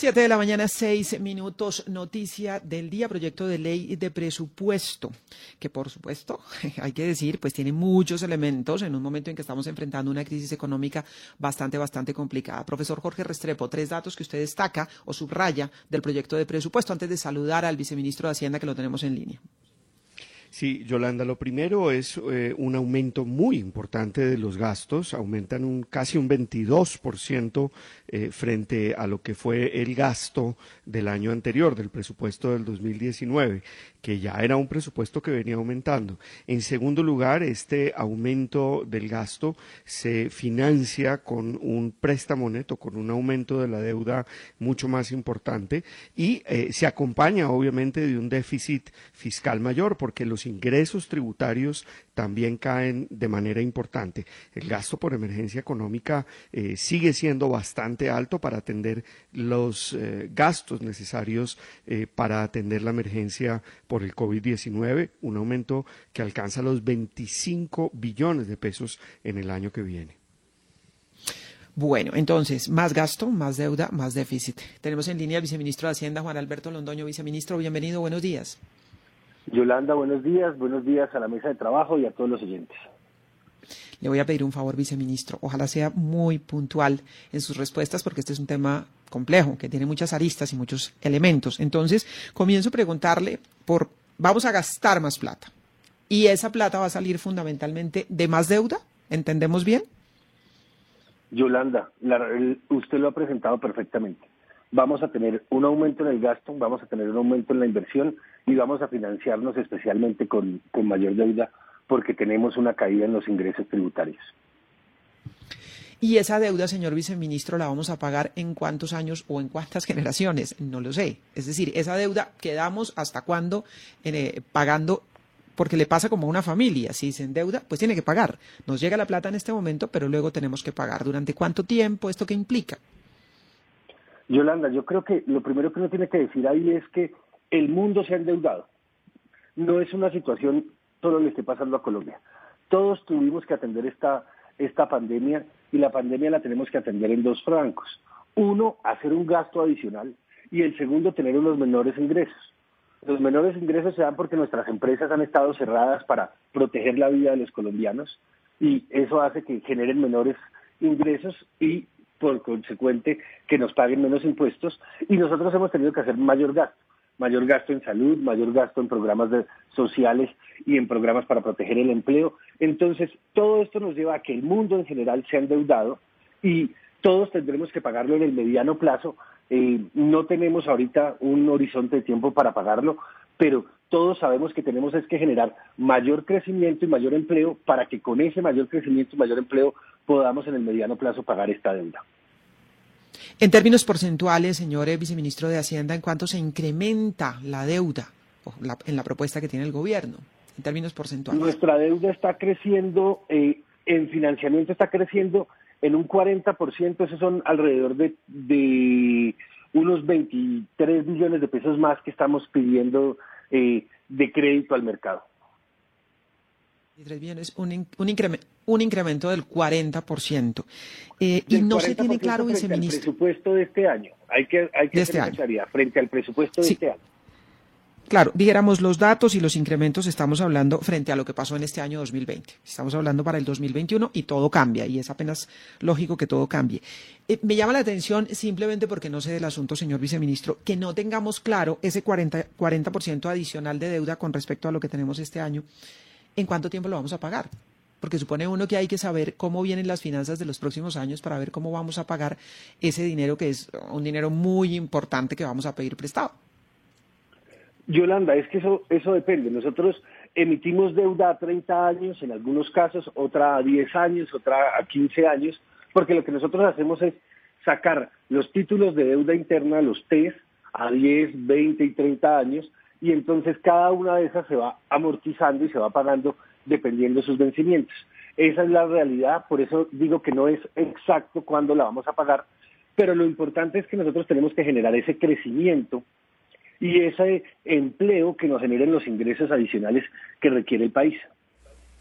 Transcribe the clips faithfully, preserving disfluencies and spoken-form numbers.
Siete de la mañana, seis minutos, noticia del día, proyecto de ley de presupuesto, que por supuesto, hay que decir, pues tiene muchos elementos en un momento en que estamos enfrentando una crisis económica bastante, bastante complicada. Profesor Jorge Restrepo, tres datos que usted destaca o subraya del proyecto de presupuesto antes de saludar al viceministro de Hacienda que lo tenemos en línea. Sí, Yolanda, lo primero es eh, un aumento muy importante de los gastos, aumentan un, casi un veintidós por ciento eh, frente a lo que fue el gasto del año anterior, del presupuesto del dos mil diecinueve, que ya era un presupuesto que venía aumentando. En segundo lugar, este aumento del gasto se financia con un préstamo neto, con un aumento de la deuda mucho más importante y eh, se acompaña obviamente de un déficit fiscal mayor, porque los ingresos tributarios también caen de manera importante. El gasto por emergencia económica eh, sigue siendo bastante alto para atender los eh, gastos necesarios eh, para atender la emergencia por el COVID diecinueve, un aumento que alcanza los veinticinco billones de pesos en el año que viene. Bueno, entonces, más gasto, más deuda, más déficit. Tenemos en línea al viceministro de Hacienda, Juan Alberto Londoño. Viceministro, bienvenido, buenos días. Yolanda, buenos días, buenos días a la mesa de trabajo y a todos los oyentes. Le voy a pedir un favor, viceministro, ojalá sea muy puntual en sus respuestas porque este es un tema complejo, que tiene muchas aristas y muchos elementos. Entonces, comienzo a preguntarle por, vamos a gastar más plata y esa plata va a salir fundamentalmente de más deuda, ¿entendemos bien? Yolanda, la, el, usted lo ha presentado perfectamente. Vamos a tener un aumento en el gasto, vamos a tener un aumento en la inversión y vamos a financiarnos especialmente con, con mayor deuda porque tenemos una caída en los ingresos tributarios. ¿Y esa deuda, señor viceministro, la vamos a pagar en cuántos años o en cuántas generaciones? No lo sé. Es decir, esa deuda quedamos hasta cuándo eh, pagando, porque le pasa como a una familia. Si se endeuda, pues tiene que pagar. Nos llega la plata en este momento, pero luego tenemos que pagar. ¿Durante cuánto tiempo? ¿Esto qué implica? Yolanda, yo creo que lo primero que uno tiene que decir ahí es que el mundo se ha endeudado. No es una situación solo le esté pasando a Colombia. Todos tuvimos que atender esta, esta pandemia y la pandemia la tenemos que atender en dos francos. Uno, hacer un gasto adicional y el segundo, tener unos menores ingresos. Los menores ingresos se dan porque nuestras empresas han estado cerradas para proteger la vida de los colombianos y eso hace que generen menores ingresos y por consecuente que nos paguen menos impuestos y nosotros hemos tenido que hacer mayor gasto, mayor gasto en salud, mayor gasto en programas de, sociales y en programas para proteger el empleo. Entonces, todo esto nos lleva a que el mundo en general se ha endeudado y todos tendremos que pagarlo en el mediano plazo. Eh, no tenemos ahorita un horizonte de tiempo para pagarlo, pero todos sabemos que tenemos es que generar mayor crecimiento y mayor empleo para que con ese mayor crecimiento y mayor empleo podamos en el mediano plazo pagar esta deuda. En términos porcentuales, señor viceministro de Hacienda, ¿en cuánto se incrementa la deuda la, en la propuesta que tiene el gobierno? En términos porcentuales. Nuestra deuda está creciendo, eh, en financiamiento está creciendo en un cuarenta por ciento, esos son alrededor de, de unos veintitrés billones de pesos más que estamos pidiendo eh, de crédito al mercado. veintitrés billones, un, in, un, incremento, un incremento del cuarenta por ciento. Eh, y no se tiene claro, viceministro. Frente al presupuesto de este año, hay que, hay que este hacer claridad, frente al presupuesto de sí. este año. Claro, dijéramos los datos y los incrementos, estamos hablando frente a lo que pasó en este año dos mil veinte. Estamos hablando para el dos mil veintiuno y todo cambia y es apenas lógico que todo cambie. Eh, me llama la atención simplemente porque no sé del asunto, señor viceministro, que no tengamos claro ese cuarenta por ciento adicional de deuda con respecto a lo que tenemos este año. ¿En cuánto tiempo lo vamos a pagar? Porque supone uno que hay que saber cómo vienen las finanzas de los próximos años para ver cómo vamos a pagar ese dinero que es un dinero muy importante que vamos a pedir prestado. Yolanda, es que eso, eso depende. Nosotros emitimos deuda a treinta años, en algunos casos, otra a diez años, otra a quince años, porque lo que nosotros hacemos es sacar los títulos de deuda interna, los T E S, a diez, veinte y treinta años, y entonces cada una de esas se va amortizando y se va pagando dependiendo de sus vencimientos. Esa es la realidad, por eso digo que no es exacto cuándo la vamos a pagar, pero lo importante es que nosotros tenemos que generar ese crecimiento y ese empleo que nos generen los ingresos adicionales que requiere el país.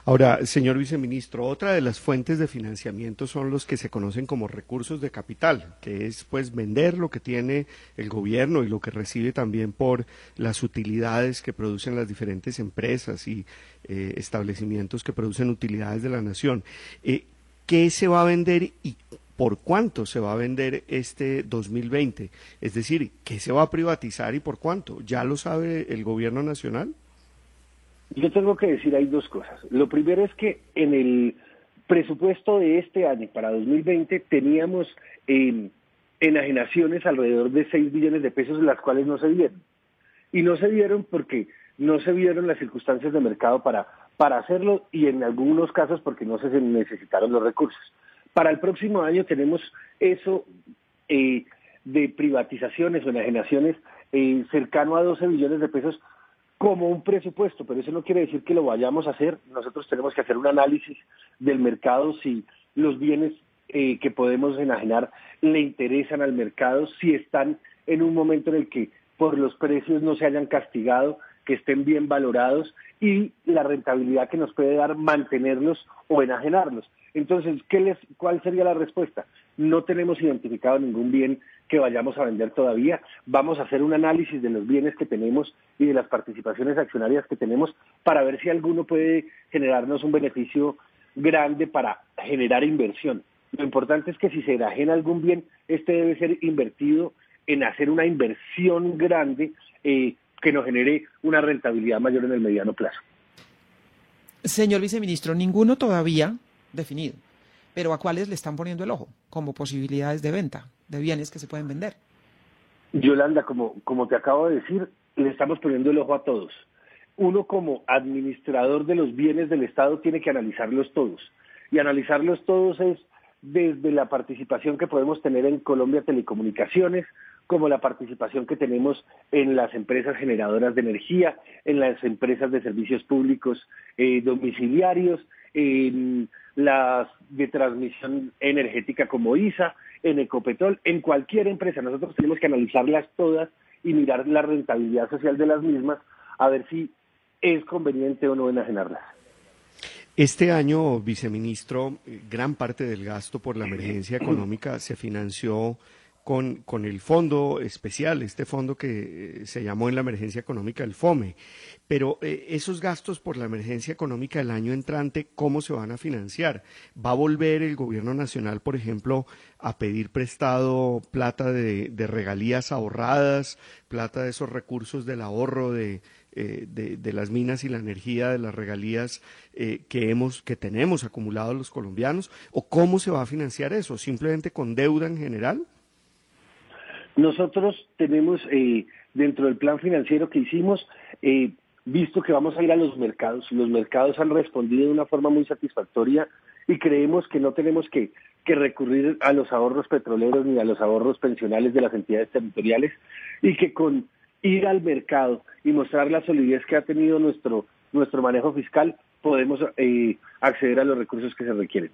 Ahora, señor viceministro, otra de las fuentes de financiamiento son los que se conocen como recursos de capital, que es pues vender lo que tiene el gobierno y lo que recibe también por las utilidades que producen las diferentes empresas y eh, establecimientos que producen utilidades de la nación. Eh, ¿Qué se va a vender y por cuánto se va a vender este dos mil veinte? Es decir, ¿qué se va a privatizar y por cuánto? ¿Ya lo sabe el gobierno nacional? Yo tengo que decir hay dos cosas. Lo primero es que en el presupuesto de este año, para dos mil veinte, teníamos eh, enajenaciones alrededor de seis billones de pesos, las cuales no se dieron. Y no se dieron porque no se vieron las circunstancias de mercado para, para hacerlo y en algunos casos porque no se necesitaron los recursos. Para el próximo año tenemos eso eh, de privatizaciones o enajenaciones eh, cercano a doce billones de pesos como un presupuesto, pero eso no quiere decir que lo vayamos a hacer. Nosotros tenemos que hacer un análisis del mercado, si los bienes eh, que podemos enajenar le interesan al mercado, si están en un momento en el que por los precios no se hayan castigado, que estén bien valorados y la rentabilidad que nos puede dar mantenerlos o enajenarlos. Entonces, ¿qué les, ¿cuál sería la respuesta? No tenemos identificado ningún bien que vayamos a vender todavía. Vamos a hacer un análisis de los bienes que tenemos y de las participaciones accionarias que tenemos para ver si alguno puede generarnos un beneficio grande para generar inversión. Lo importante es que si se enajena algún bien, este debe ser invertido en hacer una inversión grande eh, que nos genere una rentabilidad mayor en el mediano plazo. Señor viceministro, ninguno todavía definido, pero ¿a cuáles le están poniendo el ojo como posibilidades de venta de bienes que se pueden vender? Yolanda, como, como te acabo de decir, le estamos poniendo el ojo a todos. Uno como administrador de los bienes del Estado tiene que analizarlos todos. Y analizarlos todos es desde la participación que podemos tener en Colombia Telecomunicaciones, como la participación que tenemos en las empresas generadoras de energía, en las empresas de servicios públicos eh, domiciliarios, en las de transmisión energética como I S A, en Ecopetrol, en cualquier empresa. Nosotros tenemos que analizarlas todas y mirar la rentabilidad social de las mismas, a ver si es conveniente o no enajenarlas. Este año, viceministro, gran parte del gasto por la emergencia económica se financió con, con el fondo especial, este fondo que eh, se llamó en la emergencia económica el FOME. Pero eh, esos gastos por la emergencia económica del año entrante, ¿cómo se van a financiar? ¿Va a volver el gobierno nacional, por ejemplo, a pedir prestado plata de, de regalías ahorradas, plata de esos recursos del ahorro de, eh, de, de las minas y la energía, de las regalías eh, que hemos, que tenemos acumulados los colombianos? ¿O cómo se va a financiar eso? ¿Simplemente con deuda en general? Nosotros tenemos eh, dentro del plan financiero que hicimos, eh, visto que vamos a ir a los mercados, los mercados han respondido de una forma muy satisfactoria y creemos que no tenemos que, que recurrir a los ahorros petroleros ni a los ahorros pensionales de las entidades territoriales y que con ir al mercado y mostrar la solidez que ha tenido nuestro, nuestro manejo fiscal podemos eh, acceder a los recursos que se requieren.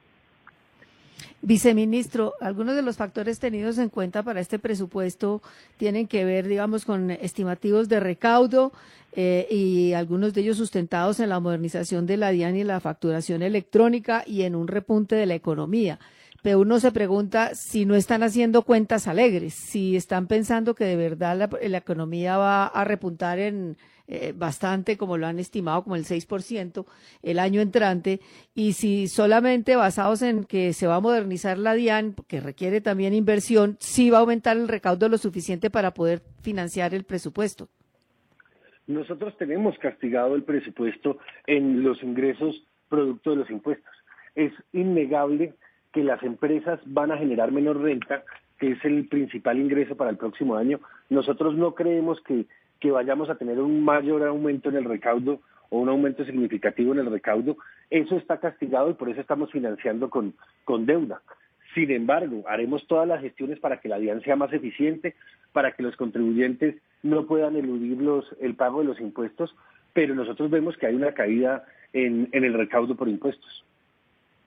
Viceministro, algunos de los factores tenidos en cuenta para este presupuesto tienen que ver, digamos, con estimativos de recaudo eh, y algunos de ellos sustentados en la modernización de la DIAN y la facturación electrónica y en un repunte de la economía. Pero uno se pregunta si no están haciendo cuentas alegres, si están pensando que de verdad la, la economía va a repuntar en eh, bastante, como lo han estimado, como el seis por ciento el año entrante, y si solamente basados en que se va a modernizar la DIAN, que requiere también inversión, sí va a aumentar el recaudo lo suficiente para poder financiar el presupuesto. Nosotros tenemos castigado el presupuesto en los ingresos producto de los impuestos. Es innegable que las empresas van a generar menos renta, que es el principal ingreso para el próximo año. Nosotros no creemos que, que vayamos a tener un mayor aumento en el recaudo o un aumento significativo en el recaudo. Eso está castigado y por eso estamos financiando con, con deuda. Sin embargo, haremos todas las gestiones para que la DIAN sea más eficiente, para que los contribuyentes no puedan eludir los, el pago de los impuestos, pero nosotros vemos que hay una caída en, en el recaudo por impuestos.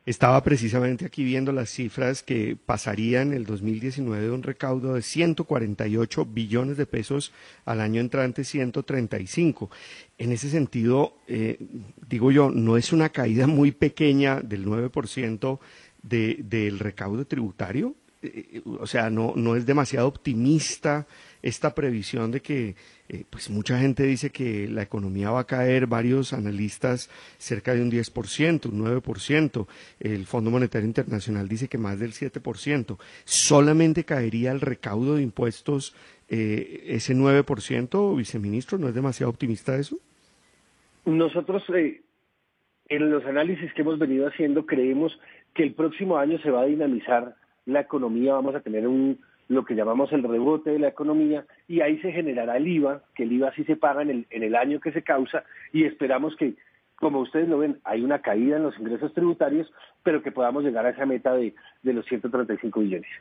Estaba precisamente aquí viendo las cifras que pasarían el dos mil diecinueve de un recaudo de ciento cuarenta y ocho billones de pesos al año entrante ciento treinta y cinco. En ese sentido, eh, digo yo, no es una caída muy pequeña del nueve por ciento de, del recaudo tributario. Eh, o sea, no, no es demasiado optimista esta previsión de que, eh, pues mucha gente dice que la economía va a caer, varios analistas cerca de un diez por ciento, un nueve por ciento, el Fondo Monetario Internacional dice que más del siete por ciento, solamente caería el recaudo de impuestos eh, ese nueve por ciento, viceministro, ¿no es demasiado optimista eso? Nosotros, eh, en los análisis que hemos venido haciendo, creemos que el próximo año se va a dinamizar la economía, vamos a tener un lo que llamamos el rebote de la economía, y ahí se generará el I V A, que el I V A sí se paga en el, en el año que se causa, y esperamos que, como ustedes lo ven, hay una caída en los ingresos tributarios, pero que podamos llegar a esa meta de, de los ciento treinta y cinco billones.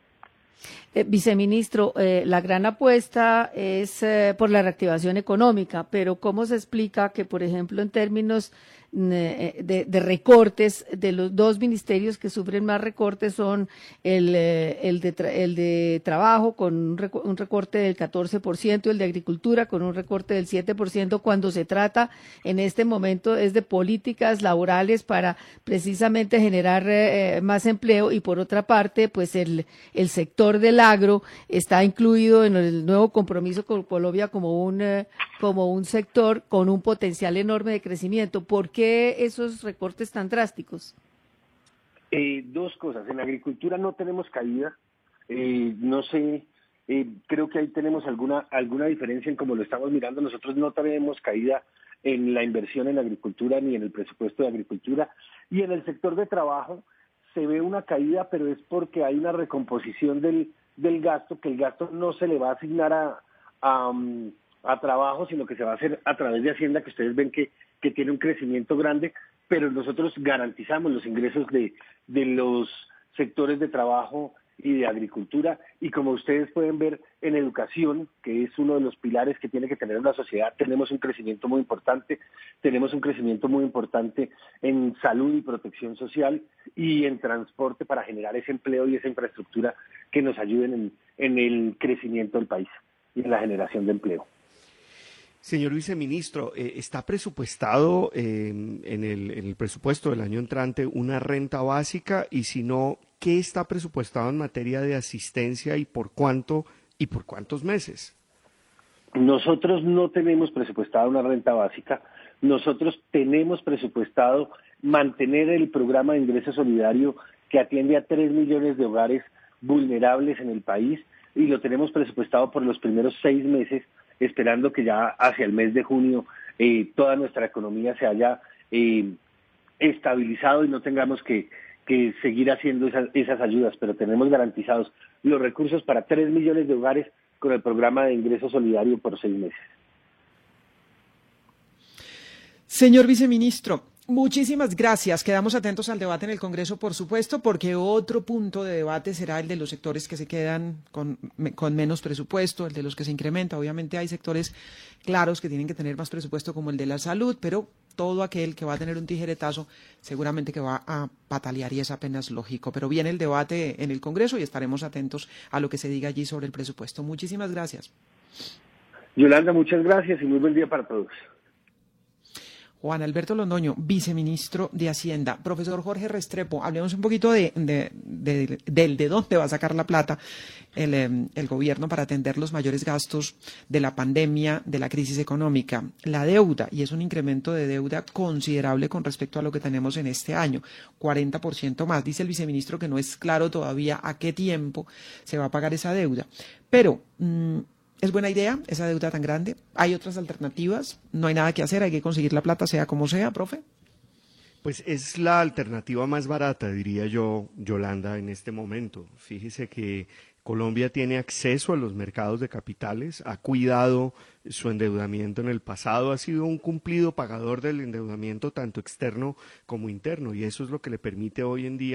Eh, viceministro, eh, la gran apuesta es eh, por la reactivación económica, pero ¿cómo se explica que, por ejemplo, en términos eh, de, de recortes, de los dos ministerios que sufren más recortes son el, eh, el, de, tra el de Trabajo con un, reco un recorte del catorce por ciento y el de Agricultura con un recorte del siete por ciento, cuando se trata en este momento es de políticas laborales para precisamente generar eh, más empleo, y por otra parte, pues el, el sector del agro está incluido en el nuevo compromiso con Colombia como un, eh, como un sector con un potencial enorme de crecimiento? ¿Por qué esos recortes tan drásticos? Eh, dos cosas. En agricultura no tenemos caída. Eh, no sé, eh, creo que ahí tenemos alguna, alguna diferencia en cómo lo estamos mirando. Nosotros no tenemos caída en la inversión en agricultura ni en el presupuesto de agricultura. Y en el sector de trabajo se ve una caída, pero es porque hay una recomposición del, del gasto, que el gasto no se le va a asignar a, a, a trabajo, sino que se va a hacer a través de Hacienda, que ustedes ven que, que tiene un crecimiento grande, pero nosotros garantizamos los ingresos de, de los sectores de trabajo y de agricultura, y como ustedes pueden ver en educación, que es uno de los pilares que tiene que tener una sociedad, tenemos un crecimiento muy importante, tenemos un crecimiento muy importante en salud y protección social y en transporte para generar ese empleo y esa infraestructura que nos ayuden en, en el crecimiento del país y en la generación de empleo. Señor viceministro, eh, ¿está presupuestado eh, en, el, en el presupuesto del año entrante una renta básica? Y si no, ¿qué está presupuestado en materia de asistencia y por cuánto y por cuántos meses? Nosotros no tenemos presupuestada una renta básica. Nosotros tenemos presupuestado mantener el programa de ingreso solidario que atiende a tres millones de hogares vulnerables en el país, y lo tenemos presupuestado por los primeros seis meses, esperando que ya hacia el mes de junio eh, toda nuestra economía se haya eh, estabilizado y no tengamos que, que seguir haciendo esas, esas ayudas, pero tenemos garantizados los recursos para tres millones de hogares con el programa de ingreso solidario por seis meses. Señor viceministro, muchísimas gracias. Quedamos atentos al debate en el Congreso, por supuesto, porque otro punto de debate será el de los sectores que se quedan con, con menos presupuesto, el de los que se incrementa. Obviamente hay sectores claros que tienen que tener más presupuesto, como el de la salud, pero todo aquel que va a tener un tijeretazo seguramente que va a patalear, y es apenas lógico. Pero viene el debate en el Congreso y estaremos atentos a lo que se diga allí sobre el presupuesto. Muchísimas gracias. Yolanda, muchas gracias y muy buen día para todos. Juan Alberto Londoño, viceministro de Hacienda. Profesor Jorge Restrepo, hablemos un poquito de, de, de, de, de dónde va a sacar la plata el, el gobierno para atender los mayores gastos de la pandemia, de la crisis económica. La deuda, y es un incremento de deuda considerable con respecto a lo que tenemos en este año, cuarenta por ciento más. Dice el viceministro que no es claro todavía a qué tiempo se va a pagar esa deuda. Pero mmm, ¿es buena idea esa deuda tan grande? ¿Hay otras alternativas? ¿No hay nada que hacer? ¿Hay que conseguir la plata sea como sea, profe? Pues es la alternativa más barata, diría yo, Yolanda, en este momento. Fíjese que Colombia tiene acceso a los mercados de capitales, ha cuidado su endeudamiento en el pasado, ha sido un cumplido pagador del endeudamiento tanto externo como interno, y eso es lo que le permite hoy en día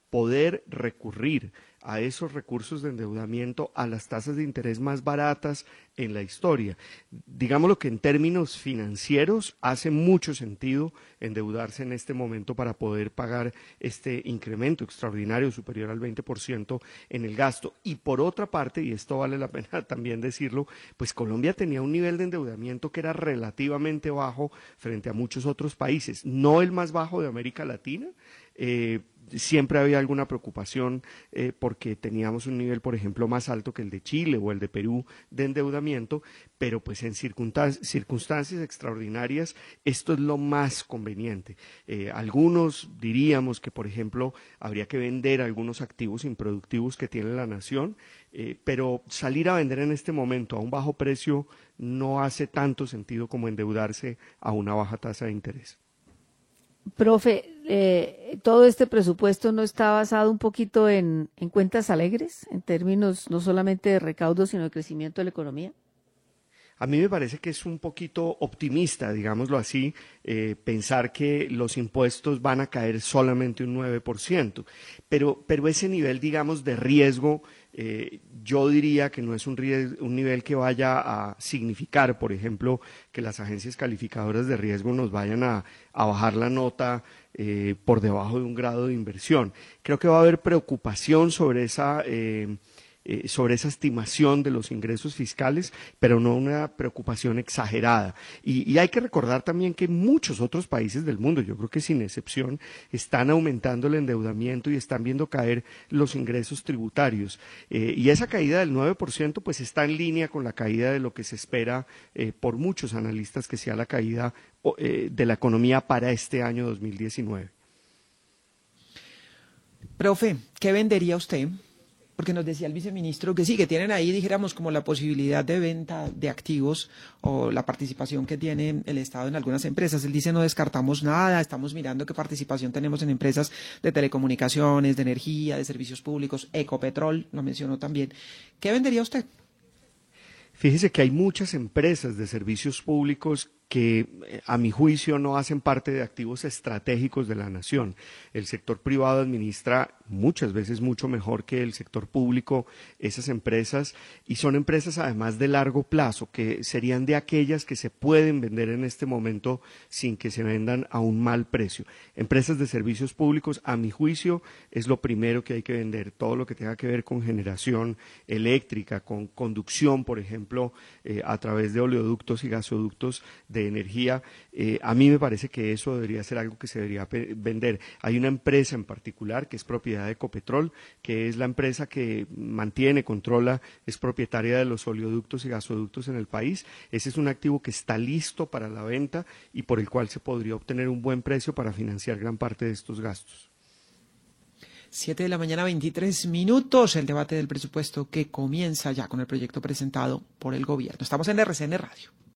poder recurrir a esos recursos de endeudamiento a las tasas de interés más baratas en la historia. Digámoslo que en términos financieros hace mucho sentido endeudarse en este momento para poder pagar este incremento extraordinario superior al veinte por ciento en el gasto. Y por otra parte, y esto vale la pena también decirlo, pues Colombia tenía un nivel de endeudamiento que era relativamente bajo frente a muchos otros países, no el más bajo de América Latina. Eh, siempre había alguna preocupación eh, porque teníamos un nivel, por ejemplo, más alto que el de Chile o el de Perú de endeudamiento, pero pues en circunstancias, circunstancias extraordinarias esto es lo más conveniente. Eh, algunos diríamos que, por ejemplo, habría que vender algunos activos improductivos que tiene la nación, eh, pero salir a vender en este momento a un bajo precio no hace tanto sentido como endeudarse a una baja tasa de interés. Profe, eh, ¿todo este presupuesto no está basado un poquito en, en cuentas alegres, en términos no solamente de recaudo, sino de crecimiento de la economía? A mí me parece que es un poquito optimista, digámoslo así, eh, pensar que los impuestos van a caer solamente un nueve por ciento, pero, pero ese nivel, digamos, de riesgo, eh, yo diría que no es un, riesgo, un nivel que vaya a significar, por ejemplo, que las agencias calificadoras de riesgo nos vayan a, a bajar la nota eh, por debajo de un grado de inversión. Creo que va a haber preocupación sobre esa... Eh, Eh, sobre esa estimación de los ingresos fiscales, pero no una preocupación exagerada. Y, y hay que recordar también que muchos otros países del mundo, yo creo que sin excepción, están aumentando el endeudamiento y están viendo caer los ingresos tributarios. Eh, y esa caída del nueve por ciento pues está en línea con la caída de lo que se espera eh, por muchos analistas que sea la caída eh, de la economía para este año dos mil diecinueve. Profe, ¿qué vendería usted? Porque nos decía el viceministro que sí, que tienen ahí, dijéramos, como la posibilidad de venta de activos o la participación que tiene el Estado en algunas empresas. Él dice, no descartamos nada, estamos mirando qué participación tenemos en empresas de telecomunicaciones, de energía, de servicios públicos, Ecopetrol, lo mencionó también. ¿Qué vendería usted? Fíjese que hay muchas empresas de servicios públicos que a mi juicio no hacen parte de activos estratégicos de la nación. El sector privado administra muchas veces mucho mejor que el sector público esas empresas y son empresas además de largo plazo que serían de aquellas que se pueden vender en este momento sin que se vendan a un mal precio. Empresas de servicios públicos, a mi juicio, es lo primero que hay que vender. Todo lo que tenga que ver con generación eléctrica, con conducción, por ejemplo, eh, a través de oleoductos y gasoductos de energía, eh, a mí me parece que eso debería ser algo que se debería vender. Hay una empresa en particular que es propiedad de Ecopetrol, que es la empresa que mantiene, controla, es propietaria de los oleoductos y gasoductos en el país. Ese es un activo que está listo para la venta y por el cual se podría obtener un buen precio para financiar gran parte de estos gastos. Siete de la mañana, veintitrés minutos, el debate del presupuesto que comienza ya con el proyecto presentado por el gobierno. Estamos en R C N Radio.